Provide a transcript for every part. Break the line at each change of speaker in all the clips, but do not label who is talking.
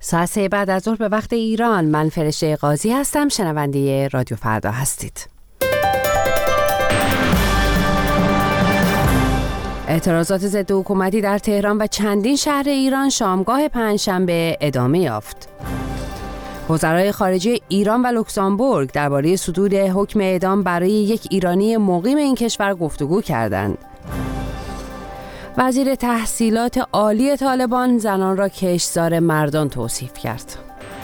ساعت 3 بعد از ظهر به وقت ایران. من فرشته قاضی هستم. شنونده رادیو فردا هستید. اعتراضات ضد حکومتی در تهران و چندین شهر ایران شامگاه پنجشنبه ادامه یافت. وزرای خارجه ایران و لوکزامبورگ درباره صدور حکم اعدام برای یک ایرانی مقیم این کشور گفتگو کردند. وزیر تحصیلات عالی طالبان زنان را کشتزار مردان توصیف کرد.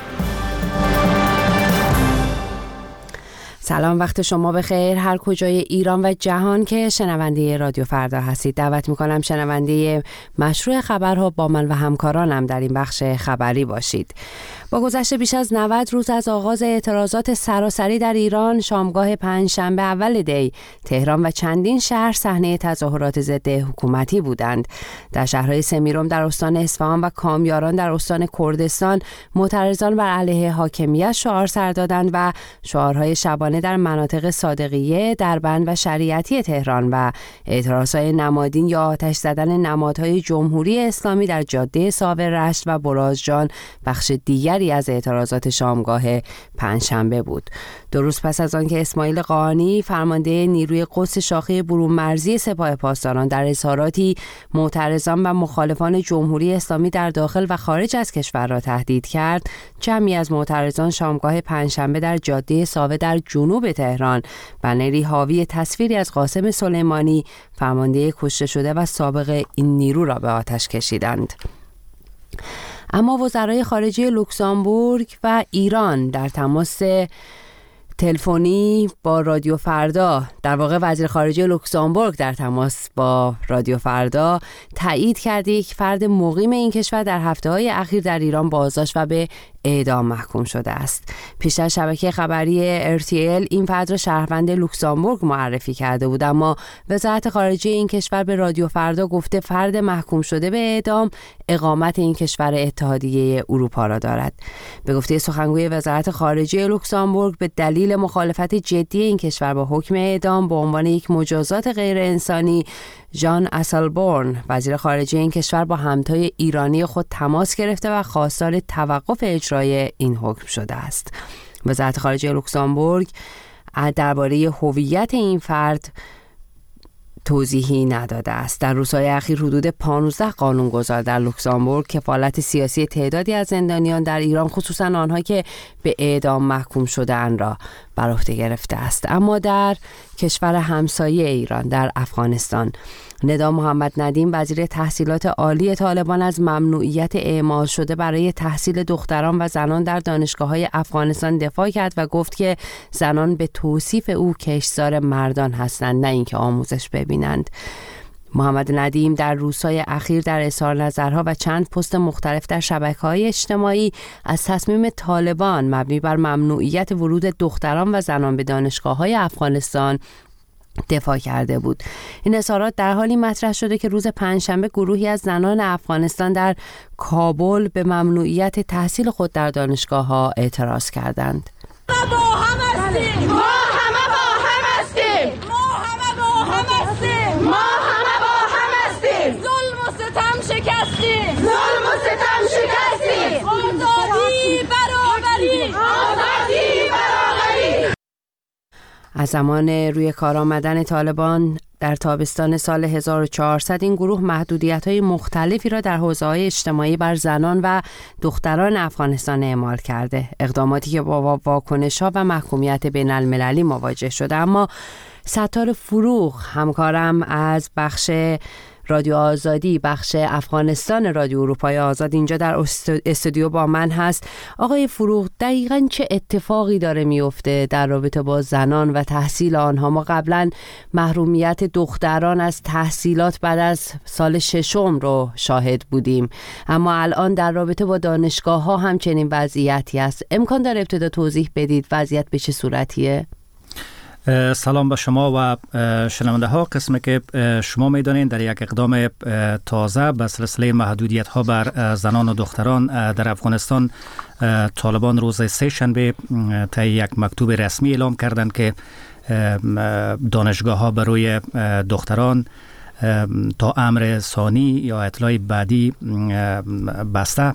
سلام، وقت شما بخیر هر کجای ایران و جهان که شنونده رادیو فردا هستید. دعوت میکنم شنونده مشروع خبرها با من و همکارانم در این بخش خبری باشید. با گذشت بیش از 90 روز از آغاز اعتراضات سراسری در ایران، شامگاه پنجشنبه اول دی تهران و چندین شهر صحنه تظاهرات ضد حکومتی بودند. در شهرهای سمیرم در استان اصفهان و کامیاران در استان کردستان معترضان بر علیه حاکمیت شعار سر دادند و شعارهای شبانه در مناطق صادقیه، دربند و شریعتی تهران و اعتراضهای نمادین یا آتش زدن نمادهای جمهوری اسلامی در جاده صابر رشت و برازجان بخش دیگری از اعتراضات شامگاه پنجشنبه بود. 2 روز پس از آنکه اسماعیل قاآنی فرمانده نیروی قدس شاخه برون مرزی سپاه پاسداران در اظهاراتی معترضان و مخالفان جمهوری اسلامی در داخل و خارج از کشور را تهدید کرد، جمعی از معترضان شامگاه پنجشنبه در جاده ساوه در جنوب تهران بنری حاوی تصویری از قاسم سلیمانی فرمانده کشته شده و سابق این نیرو را به آتش کشیدند. اما وزرای خارجه لوکزامبورگ و ایران در تماس تلفنی با رادیو فردا، در واقع وزیر خارجه لوکزامبورگ در تماس با رادیو فردا تایید کرده یک فرد مقیم این کشور در هفته‌های اخیر در ایران بازداشت و به اعدام محکوم شده است. پیشتر شبکه خبری RTL این فرد را شهروند لوکزامبورگ معرفی کرده بود، اما وزارت خارجه این کشور به رادیو فردا گفته فرد محکوم شده به اعدام اقامت این کشور اتحادیه اروپا را دارد. به گفته سخنگوی وزارت خارجه لوکزامبورگ، به دلیل مخالفت جدی این کشور با حکم اعدام به عنوان یک مجازات غیر انسانی، ژان اسلبورن وزیر خارجه این کشور با همتای ایرانی خود تماس گرفته و خواستار توقف اجرای این حکم شده است. وزارت خارجه لوکزامبورگ درباره هویت این فرد توضیحی نداده است. در روزهای اخیر حدود 15 قانونگذار در لوکزامبورگ کفالت سیاسی تعدادی از زندانیان در ایران، خصوصا آنها که به اعدام محکوم شده‌اند، را بر عهده گرفته است. اما در کشور همسایه ایران، در افغانستان، ندا محمد ندیم وزیر تحصیلات عالی طالبان از ممنوعیت اعمال شده برای تحصیل دختران و زنان در دانشگاه‌های افغانستان دفاع کرد و گفت که زنان به توصیف او کشتزار مردان هستند، نه اینکه آموزش ببینند. محمد ندیم در روزهای اخیر در اظهار نظرها و چند پست مختلف در شبکه‌های اجتماعی از تصمیم طالبان مبنی بر ممنوعیت ورود دختران و زنان به دانشگاه‌های افغانستان دفاع کرده بود. این اظهارات در حالی مطرح شده که روز پنجشنبه گروهی از زنان افغانستان در کابل به ممنوعیت تحصیل خود در دانشگاه‌ها اعتراض کردند. از زمان روی کار آمدن طالبان در تابستان سال 1400 این گروه محدودیت‌های مختلفی را در حوزه‌های اجتماعی بر زنان و دختران افغانستان اعمال کرده، اقداماتی که با واکنش‌ها و محکومیت بین‌المللی مواجه شده. اما ستار فروغ همکارم از بخش رادیو آزادی، بخش افغانستان رادیو اروپای آزاد، اینجا در استودیو با من هست. آقای فروغ، دقیقاً چه اتفاقی داره میفته در رابطه با زنان و تحصیل آنها؟ ما قبلاً محرومیت دختران از تحصیلات بعد از سال 6 رو شاهد بودیم، اما الان در رابطه با دانشگاه ها همچنین وضعیتی است. امکان داره ابتدا توضیح بدید وضعیت به چه صورتیه؟
سلام به شما و شنونده ها. قسمی که شما میدانید در یک اقدام تازه به سلسله محدودیت ها بر زنان و دختران در افغانستان، طالبان روز سه شنبه طی یک مکتوب رسمی اعلام کردند که دانشگاه ها برای دختران تا امر ثانی یا اطلاع بعدی بسته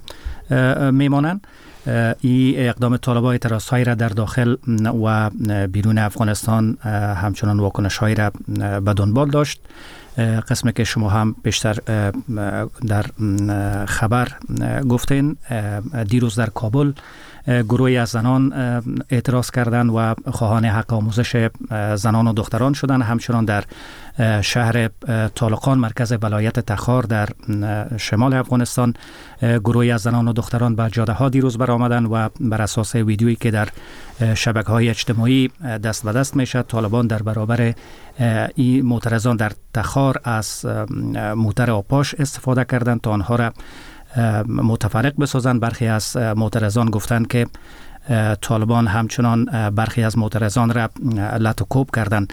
میمانند. این اقدام طالبان اعتراض‌هایی را در داخل و بیرون افغانستان همچنان واکنش‌هایی را به دنبال داشت. قسمی که شما هم بیشتر در خبر گفتین، دیروز در کابل گروهی از زنان اعتراض کردند و خواهان حق آموزش زنان و دختران شدند. همچنان در شهر طالقان مرکز ولایت تخار در شمال افغانستان گروهی از زنان و دختران به جاده ها دیروز برآمدند و بر اساس ویدیویی که در شبکه‌های اجتماعی دست به دست میشد، طالبان در برابر این معترضان در تخار از موتر آپاش استفاده کردند تا آنها را متفرق بسازند. برخی از معترضان گفتند که طالبان همچنان برخی از معترضان را لط و کوب کردند.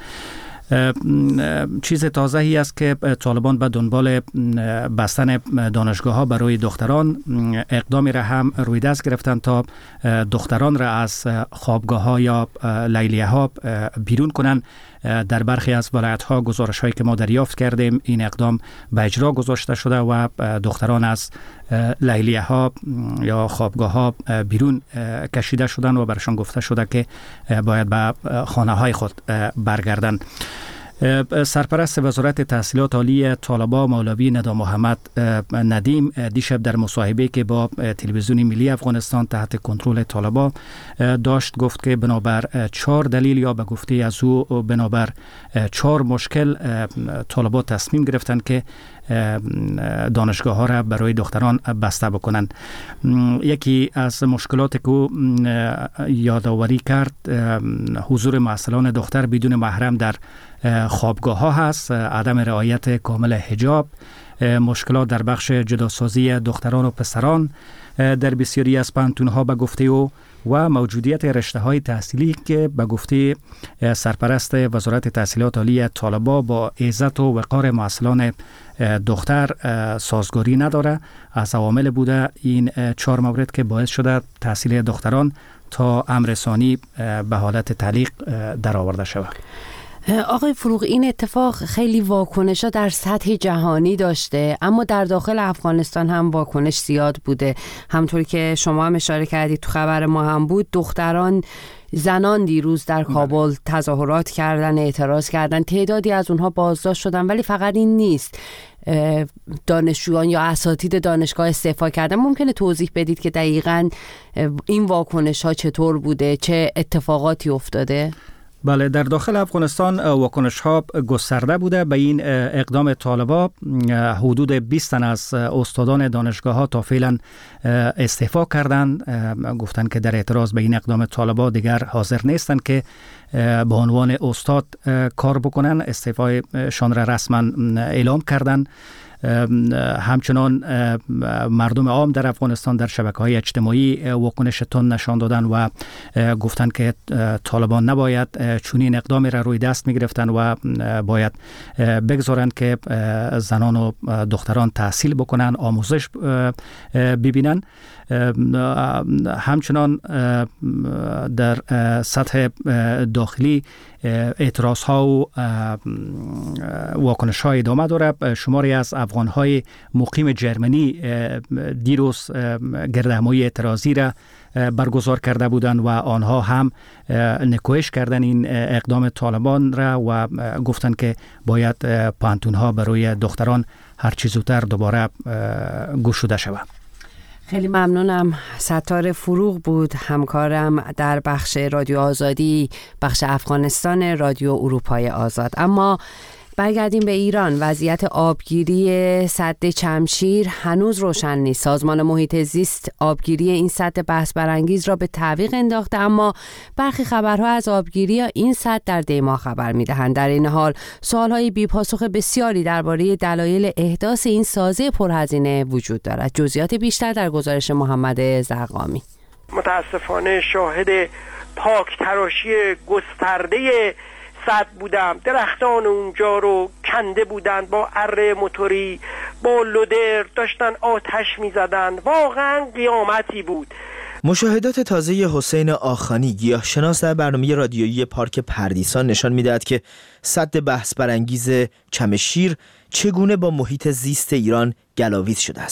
چیز تازه‌ای است که طالبان به دنبال بستن دانشگاه‌ها برای دختران اقدامی را هم روی دست گرفتند تا دختران را از خوابگاه‌ها یا لیلیه‌ها بیرون کنند. در برخی از ولایت‌ها گزارش‌هایی که ما دریافت کردیم این اقدام به اجرا گذاشته شده و دختران از لیلیه‌ها یا خوابگاه‌ها بیرون کشیده شدند و برشان گفته شده که باید به خانه‌های خود برگردند. سرپرست وزارت تحصیلات عالی طالبان مولوی ندا محمد ندیم دیشب در مصاحبه که با تلویزیون ملی افغانستان تحت کنترل طالبان داشت گفت که بنابر 4 دلیل یا به گفته از او بنابر 4 مشکل طالبان تصمیم گرفتند که دانشگاه ها را برای دختران بسته بکنند. یکی از مشکلات که او یادآوری کرد حضور معسلان دختر بدون محرم در خوابگاه ها هست، عدم رعایت کامل حجاب، مشکلات در بخش جداسازی دختران و پسران در بسیاری از پانتون‌ها به گفته او و موجودیت رشته‌های تحصیلی که به گفته سرپرست وزارت تحصیلات عالی طالبان با عزت و وقار معسلان دختر سازگاری نداره. از عوامل بوده این 4 مورد که باعث شده تحصیل دختران تا امر ثانی به حالت تعلیق در آورده شود.
آقای فروغ، این اتفاق خیلی واکنش‌ها در سطح جهانی داشته، اما در داخل افغانستان هم واکنش زیاد بوده. همطوری که شما هم اشاره کردید تو خبر ما هم بود، زنان دیروز در کابل تظاهرات کردن، اعتراض کردن، تعدادی از اونها بازداشت شدن. ولی فقط این نیست، دانشجویان یا اساتید دانشگاه استعفا کردن. ممکنه توضیح بدید که دقیقاً این واکنش‌ها چطور بوده، چه اتفاقاتی افتاده؟
بله، در داخل افغانستان واکنش ها گسترده بوده به این اقدام طالبان. حدود 20 تن از استادان دانشگاه ها تا فعلا استعفا کردند. گفتند که در اعتراض به این اقدام طالبان دیگر حاضر نیستند که به عنوان استاد کار بکنن. استعفایشان را رسما اعلام کردند. همچنان مردم عام در افغانستان در شبکه‌های اجتماعی واکنش تند نشان دادن و گفتند که طالبان نباید چنین اقدامی را روی دست می‌گرفتند و باید بگذارند که زنان و دختران تحصیل بکنن، آموزش ببینن. همچنان در سطح داخلی اعتراض ها و واکنش های ادامه داره. شماری از افغان های مقیم جرمنی دیروز گردهمایی اعتراضی را برگزار کرده بودند و آنها هم نکوهش کردن این اقدام طالبان را و گفتند که باید پانتون ها برای دختران هر چه زودتر دوباره گشوده شود.
خیلی ممنونم. ستار فروغ بود، همکارم در بخش رادیو آزادی، بخش افغانستان رادیو اروپای آزاد. اما برگردیم به ایران. وضعیت آبگیری سد چمشیر هنوز روشن نیست. سازمان محیط زیست آبگیری این سد بحث برانگیز را به تعویق انداخته، اما برخی خبرها از آبگیری این سد در دیما خبر می‌دهند. در این حال سوال‌های بی‌پاسخ بسیاری درباره دلایل احداث این سازه پرهزینه وجود دارد. جزئیات بیشتر در گزارش محمد زرقامی.
متاسفانه شاهد پاک تراشی گسترده سد بودم. درختان اونجا رو کنده بودن، با اره موتوری، با لودر داشتن آتش میزدن. واقعا قیامتی بود.
مشاهدات تازه حسین آخانی، گیاهشناس در برنامه رادیویی پارک پردیسان، نشان می‌دهد که سد بحث برانگیز چمشیر چگونه با محیط زیست ایران گلاویز شده است.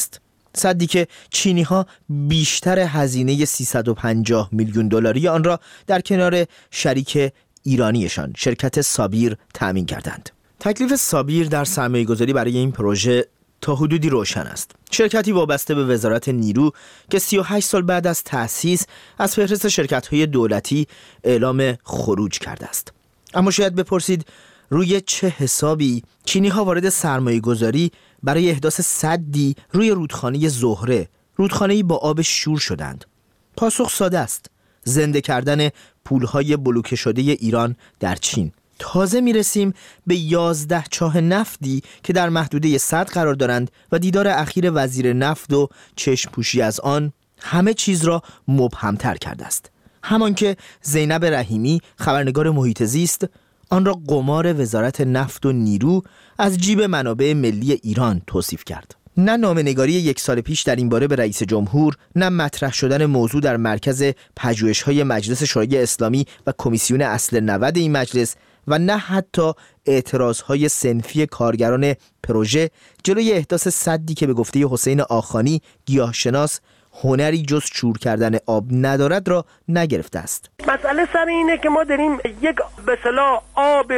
سدی که چینی‌ها بیشتر هزینه 350 میلیون دلاری آن را در کنار شریک ایرانیشان شرکت سابیر تأمین کردند. تکلیف سابیر در سرمایه‌گذاری برای این پروژه تا حدودی روشن است. شرکتی وابسته به وزارت نیرو که 38 سال بعد از تأسیس از فهرست شرکت‌های دولتی اعلام خروج کرده است. اما شاید بپرسید روی چه حسابی چینی‌ها وارد سرمایه‌گذاری برای احداث سدی روی رودخانه زهره، رودخانه‌ای با آب شور شدند؟ پاسخ ساده است: زنده کردن پول‌های بلوکه شده ایران در چین. تازه میرسیم به 11 چاه نفتی که در محدوده سد قرار دارند و دیدار اخیر وزیر نفت و چشم پوشی از آن همه چیز را مبهم‌تر کرده است. همان که زینب رحیمی، خبرنگار محیط زیست، آن را قمار وزارت نفت و نیرو از جیب منابع ملی ایران توصیف کرد. نه نامه‌نگاری 1 سال پیش در این باره به رئیس جمهور، نه مطرح شدن موضوع در مرکز پژوهش‌های مجلس شورای اسلامی و کمیسیون اصل 90 این مجلس و نه حتی اعتراضهای صنفی کارگران پروژه جلوی احداث سدی که به گفته حسین آخانی گیاهشناس هنری جز شور کردن آب ندارد را نگرفته است.
مسئله سر اینه که ما داریم یک به اصطلاح آب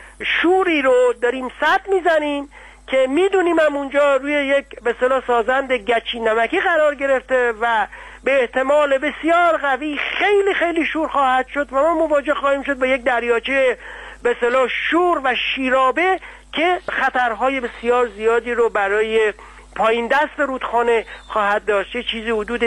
شوری رو داریم سد میزنیم که میدونیم هم اونجا روی یک به اصطلاح سازند گچی نمکی قرار گرفته و به احتمال بسیار قوی خیلی خیلی شور خواهد شد و ما مواجه خواهیم شد با یک دریاچه به اصطلاح شور و شیرابه که خطرهای بسیار زیادی رو برای پایین دست رودخانه خواهد داشت. چیزی حدود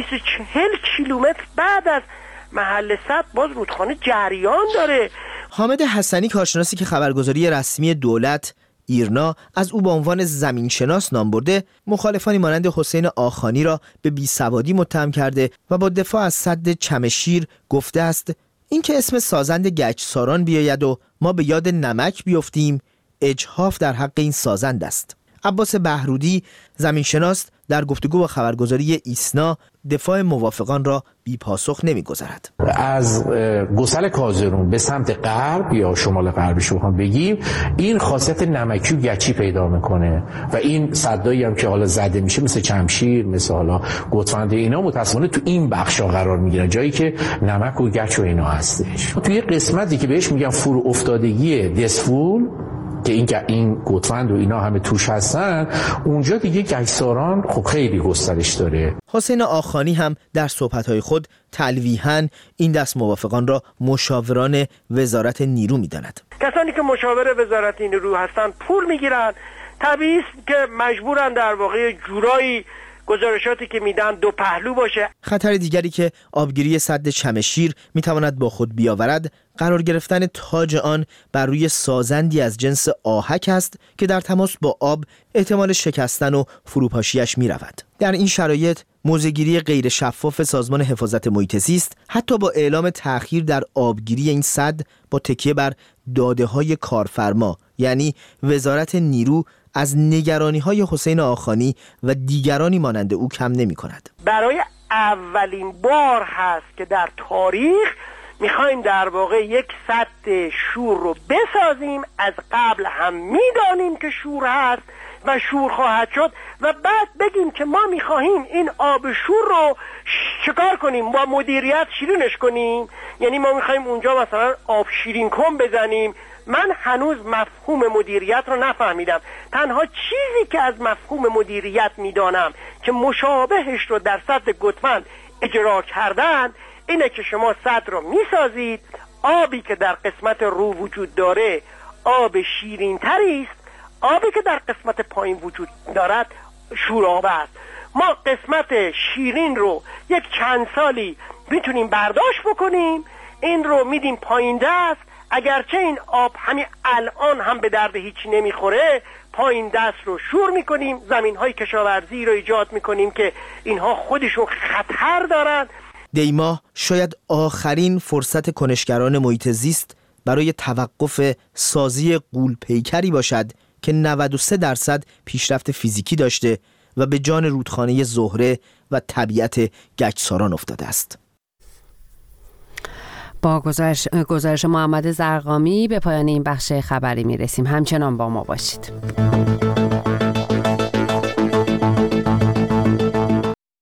240 کیلومتر بعد از محل سد باز رودخانه جریان داره.
حامد حسنی، کارشناسی که خبرگزاری رسمی دولت ایرنا از او به عنوان زمینشناس نام برده، مخالفانی مانند حسین آخانی را به بیسوادی متهم کرده و با دفاع از سد چمشیر گفته است اینکه اسم سازند گچساران بیاید و ما به یاد نمک بیفتیم اجحاف در حق این سازند است. عباس بهرودی، زمینشناس، در گفتگو با خبرگزاری ایسنا دفاع موافقان را بی پاسخ نمی‌گذارد.
از گسل کازرون به سمت غرب یا شمال غربش بخوام بگیم، این خاصیت نمکی و گچی پیدا میکنه و این سدایی هم که حالا زده میشه مثل چمشیر، مثل حالا گوتفند، اینا متأسفانه تو این بخشا قرار میگیرن، جایی که نمک و گچ و اینا هستش. توی قسمتی که بهش میگن فرو افتادگی دسفول که این گوتفند و اینا همه توش هستن، اونجا دیگه گچساران خب خیلی گسترش داره.
حسین آخانی هم در صحبت‌های خود تلویحاً این دست موافقان را مشاوران وزارت نیرو می‌داند.
کسانی که مشاور وزارت نیرو هستن پول میگیرن، طبیعی است که مجبورن در واقع جورایی گزارشاتی که میدن دو پهلو باشه.
خطر دیگری که آبگیری سد چمشیر میتواند با خود بیاورد قرار گرفتن تاج آن بر روی سازندی از جنس آهک است که در تماس با آب احتمال شکستن و فروپاشیش میرود. در این شرایط موضع‌گیری غیر شفاف سازمان حفاظت محیط زیست حتی با اعلام تأخیر در آبگیری این سد با تکیه بر داده‌های کارفرما یعنی وزارت نیرو از نگرانی‌های حسین آخانی و دیگرانی مانند او کم نمی‌کند.
برای اولین بار هست که در تاریخ میخوایم در واقع یک سد شور رو بسازیم، از قبل هم میدانیم که شور هست و شور خواهد شد و بعد بگیم که ما میخواهیم این آب شور رو چکار کنیم، با مدیریت شیرینش کنیم. یعنی ما میخواهیم اونجا مثلا آب شیرین کن بزنیم. من هنوز مفهوم مدیریت رو نفهمیدم. تنها چیزی که از مفهوم مدیریت میدانم که مشابهش رو در سد گوتفند اجرا کردن اینه که شما سد رو میسازید، آبی که در قسمت رو وجود داره آب شیرین تری است، آبی که در قسمت پایین وجود دارد شورآب است. ما قسمت شیرین رو یک چند سالی میتونیم برداشت بکنیم، این رو میدیم پایین دست، اگرچه این آب همین الان هم به درد هیچی نمیخوره، پایین دست رو شور میکنیم، زمینهای کشاورزی رو ایجاد میکنیم که اینها خودشون خطر دارن.
دیما شاید آخرین فرصت کنشگران محیط زیست برای توقف سازی غول پیکری باشد که 93% پیشرفت فیزیکی داشته و به جان رودخانه زهره و طبیعت گچساران افتاده است.
با گزارش محمد زرقامی به پایان این بخش خبری میرسیم. همچنان با ما باشید.